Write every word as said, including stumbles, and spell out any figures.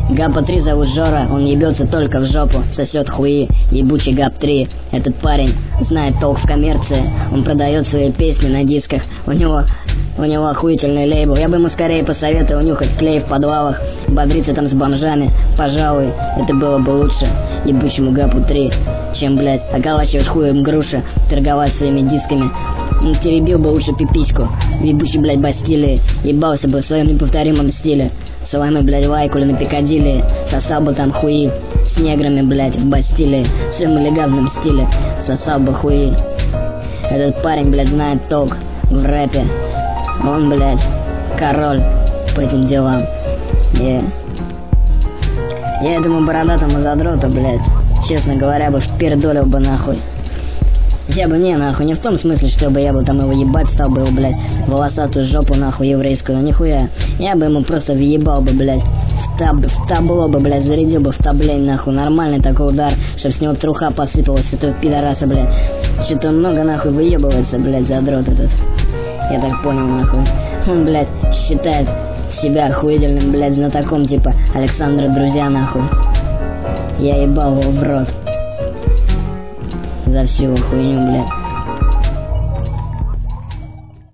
Гапа три зовут Жора, он ебется только в жопу, сосет хуи, ебучий Гап три. Этот парень знает толк в коммерции, он продает свои песни на дисках, у него... У него охуительный лейбл. Я бы ему скорее посоветовал нюхать клей в подвалах, бодриться там с бомжами. Пожалуй, это было бы лучше ебучему Гапу три, чем, блядь, околачивать хуем груши, торговать своими дисками. Он теребил бы лучше пипиську в ебучей, блядь, Бастилии, ебался бы в своем неповторимом стиле. С вами, блядь, Вайкули на Пикадилли, сосал бы там хуи с неграми, блядь, в Бастилии, в своем элегантном стиле, сосал бы хуи. Этот парень, блядь, знает толк в рэпе. Он, блядь, король по этим делам. Yeah. Я этому бородатому задроту, блядь, честно говоря, бы впердолил бы нахуй. Я бы не, нахуй, не в том смысле, чтобы я бы там его ебать стал бы его, блядь, волосатую жопу, нахуй, еврейскую, нихуя. Я бы ему просто въебал бы, блядь, в, таб, в табло бы, блядь, зарядил бы в таблень, нахуй, нормальный такой удар, чтоб с него труха посыпалась, этого пидораса, блядь. Что-то много, нахуй, выебывается, блядь, задрот этот. Я так понял, нахуй. Он, блядь, считает себя охуительным, блядь, знатоком, типа Александра Друзья, нахуй. Я ебал его в рот за всю его хуйню, блядь.